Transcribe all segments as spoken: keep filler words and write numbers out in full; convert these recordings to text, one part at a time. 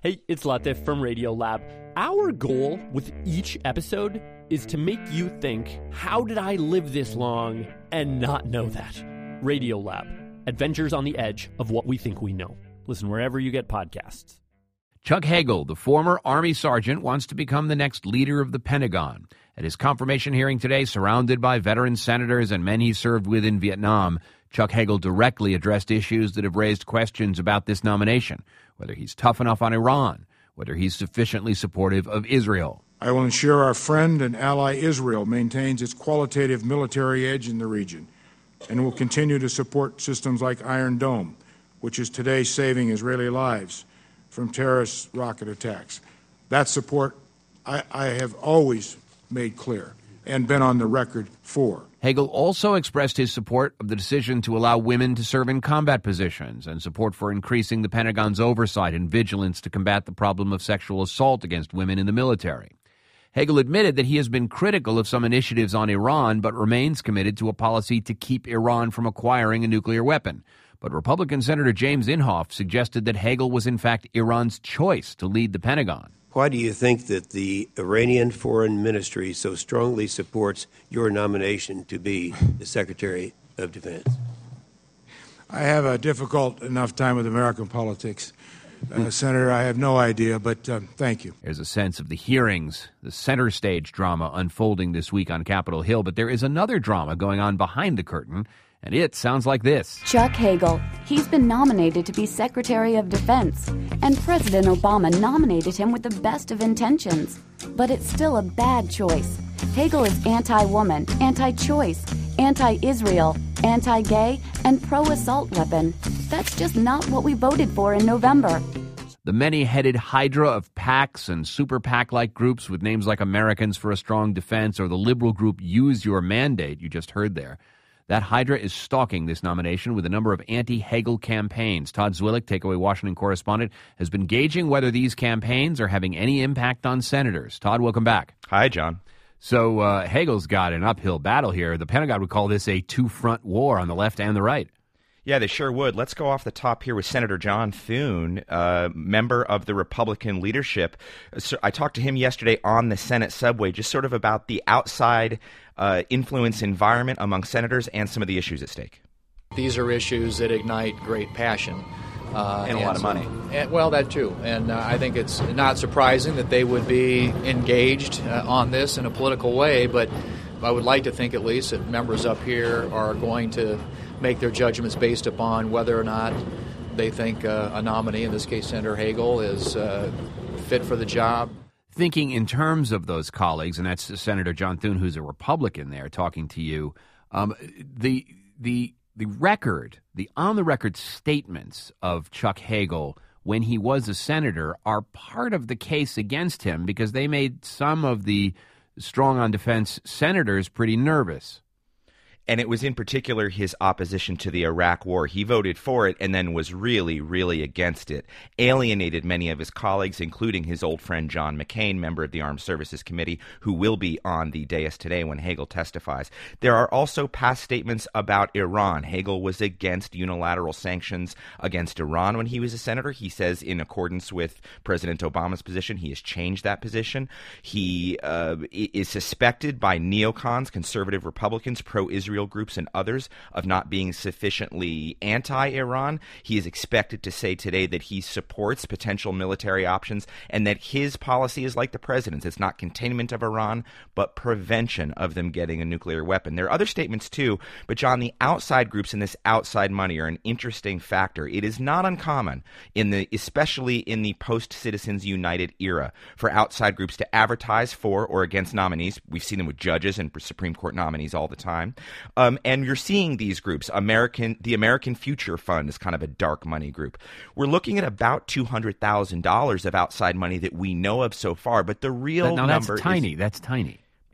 Hey, it's Latif from Radiolab. Our goal with each episode is to make you think, how did I live this long and not know that? Radiolab, adventures on the edge of what we think we know. Listen wherever you get podcasts. Chuck Hagel, the former Army sergeant, wants to become the next leader of the Pentagon. At his confirmation hearing today, surrounded by veteran senators and men he served with in Vietnam, Chuck Hagel directly addressed issues that have raised questions about this nomination, whether he's tough enough on Iran, whether he's sufficiently supportive of Israel. I will ensure our friend and ally Israel maintains its qualitative military edge in the region and will continue to support systems like Iron Dome, which is today saving Israeli lives from terrorist rocket attacks. That support I, I have always made clear and been on the record for. Hagel also expressed his support of the decision to allow women to serve in combat positions and support for increasing the Pentagon's oversight and vigilance to combat the problem of sexual assault against women in the military. Hagel admitted that he has been critical of some initiatives on Iran, but remains committed to a policy to keep Iran from acquiring a nuclear weapon. But Republican Senator James Inhofe suggested that Hagel was in fact Iran's choice to lead the Pentagon. Why do you think that the Iranian Foreign Ministry so strongly supports your nomination to be the Secretary of Defense? I have a difficult enough time with American politics, uh, Senator. I have no idea, but uh, thank you. There's a sense of the hearings, the center stage drama unfolding this week on Capitol Hill, but there is another drama going on behind the curtain, and it sounds like this. Chuck Hagel. He's been nominated to be Secretary of Defense, and President Obama nominated him with the best of intentions. But it's still a bad choice. Hagel is anti-woman, anti-choice, anti-Israel, anti-gay, and pro-assault weapon. That's just not what we voted for in November. The many-headed hydra of PACs and super PAC-like groups with names like Americans for a Strong Defense or the liberal group Use Your Mandate you just heard there. That hydra is stalking this nomination with a number of anti-Hagel campaigns. Todd Zwillich, Takeaway Washington correspondent, has been gauging whether these campaigns are having any impact on senators. Todd, welcome back. Hi, John. So uh, Hagel's got an uphill battle here. The Pentagon would call this a two-front war on the left and the right. Yeah, they sure would. Let's go off the top here with Senator John Thune, uh, member of the Republican leadership. So I talked to him yesterday on the Senate subway, just sort of about the outside uh, influence environment among senators and some of the issues at stake. These are issues that ignite great passion. Uh, and a and lot of so, money. And, well, that too. And uh, I think it's not surprising that they would be engaged uh, on this in a political way, but I would like to think at least that members up here are going to make their judgments based upon whether or not they think uh, a nominee, in this case Senator Hagel, is uh, fit for the job. Thinking in terms of those colleagues, and that's Senator John Thune, who's a Republican there, talking to you, um, the the the record, the on-the-record statements of Chuck Hagel when he was a senator are part of the case against him because they made some of the strong-on-defense senators pretty nervous. And it was in particular his opposition to the Iraq war. He voted for it and then was really, really against it. Alienated many of his colleagues, including his old friend John McCain, member of the Armed Services Committee, who will be on the dais today when Hagel testifies. There are also past statements about Iran. Hagel was against unilateral sanctions against Iran when he was a senator. He says in accordance with President Obama's position, he has changed that position. He uh, is suspected by neocons, conservative Republicans, pro-Israel groups and others of not being sufficiently anti-Iran. He is expected to say today that he supports potential military options and that his policy is like the president's. It's not containment of Iran, but prevention of them getting a nuclear weapon. There are other statements too, but John, the outside groups and this outside money are an interesting factor. It is not uncommon, in the, especially in the post-Citizens United era, for outside groups to advertise for or against nominees. We've seen them with judges and Supreme Court nominees all the time. Um, and you're seeing these groups. American, the American Future Fund is kind of a dark money group. We're looking at about two hundred thousand dollars of outside money that we know of so far, but the real now, number that's tiny. is, That's tiny.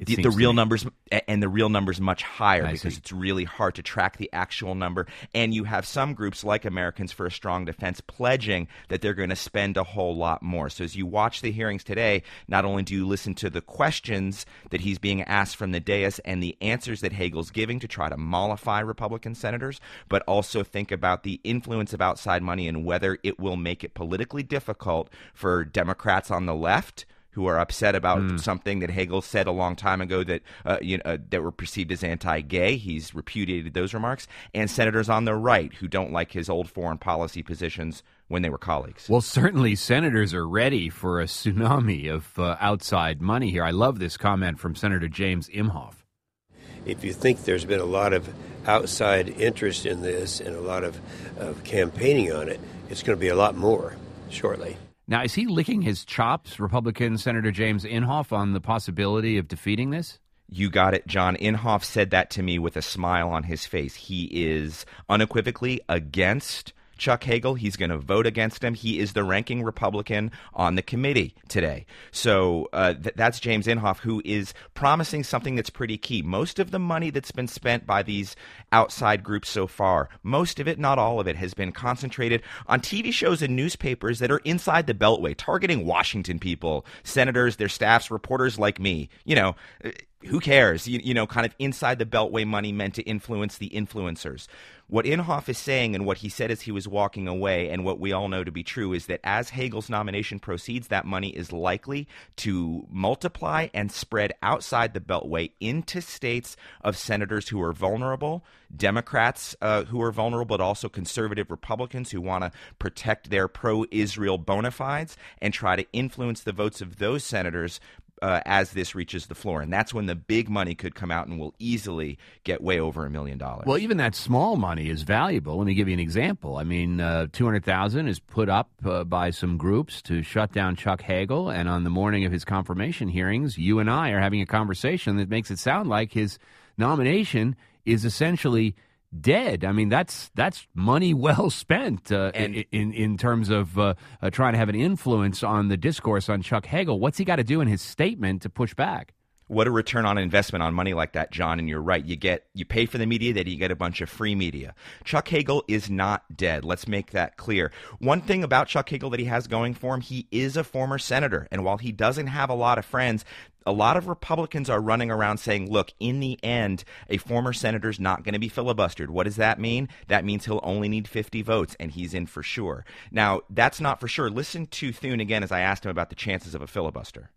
It the, seems the to real me. numbers and the real numbers much higher I because see. it's really hard to track the actual number. And you have some groups like Americans for a Strong Defense pledging that they're going to spend a whole lot more. So as you watch the hearings today, not only do you listen to the questions that he's being asked from the dais and the answers that Hagel's giving to try to mollify Republican senators, but also think about the influence of outside money and whether it will make it politically difficult for Democrats on the left who are upset about mm. something that Hagel said a long time ago that uh, you know uh, that were perceived as anti-gay. He's repudiated those remarks. And senators on the right who don't like his old foreign policy positions when they were colleagues. Well, certainly senators are ready for a tsunami of uh, outside money here. I love this comment from Senator James Imhoff. If you think there's been a lot of outside interest in this and a lot of, of campaigning on it, it's going to be a lot more shortly. Now, is he licking his chops, Republican Senator James Inhofe, on the possibility of defeating this? You got it, John. Inhofe said that to me with a smile on his face. He is unequivocally against Chuck Hagel. He's going to vote against him. He is the ranking Republican on the committee today. So uh, th- that's James Inhofe, who is promising something that's pretty key. Most of the money that's been spent by these outside groups so far, most of it, not all of it, has been concentrated on T V shows and newspapers that are inside the Beltway, targeting Washington people, senators, their staffs, reporters like me. You know, who cares? You, you know, kind of inside the Beltway money meant to influence the influencers. What Inhofe is saying and what he said as he was walking away and what we all know to be true is that as Hagel's nomination proceeds, that money is likely to multiply and spread outside the Beltway into states of senators who are vulnerable, Democrats uh, who are vulnerable, but also conservative Republicans who want to protect their pro-Israel bona fides and try to influence the votes of those senators Uh, as this reaches the floor. And that's when the big money could come out and will easily get way over a million dollars. Well, even that small money is valuable. Let me give you an example. I mean, uh, two hundred thousand dollars is put up uh, by some groups to shut down Chuck Hagel. And on the morning of his confirmation hearings, you and I are having a conversation that makes it sound like his nomination is essentially dead. I mean, that's that's money well spent uh, and, in in terms of uh, uh, trying to have an influence on the discourse on Chuck Hagel. What's he got to do in his statement to push back? What a return on investment on money like that, John, and you're right. You get you pay for the media, then you get a bunch of free media. Chuck Hagel is not dead. Let's make that clear. One thing about Chuck Hagel that he has going for him, he is a former senator. And while he doesn't have a lot of friends, a lot of Republicans are running around saying, look, in the end, a former senator's not going to be filibustered. What does that mean? That means he'll only need fifty votes, and he's in for sure. Now, that's not for sure. Listen to Thune again as I asked him about the chances of a filibuster.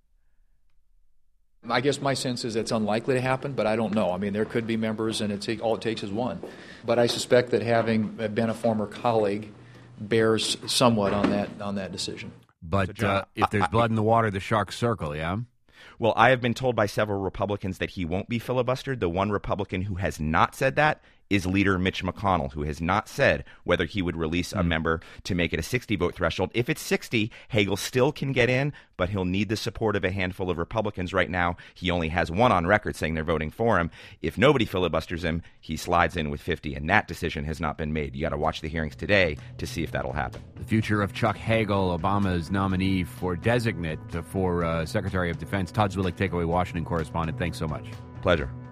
I guess my sense is it's unlikely to happen, but I don't know. I mean, there could be members, and it's, all it takes is one. But I suspect that having been a former colleague bears somewhat on that on that decision. But so John, uh, if there's I, blood in the water, the sharks circle, yeah? Well, I have been told by several Republicans that he won't be filibustered. The one Republican who has not said that is Leader Mitch McConnell, who has not said whether he would release a member to make it a sixty-vote threshold. If it's sixty, Hagel still can get in, but he'll need the support of a handful of Republicans. Right now, he only has one on record saying they're voting for him. If nobody filibusters him, he slides in with fifty, and that decision has not been made. You got to watch the hearings today to see if that'll happen. The future of Chuck Hagel, Obama's nominee for designate for uh, Secretary of Defense. Todd Zwillich, Takeaway Washington correspondent. Thanks so much. Pleasure.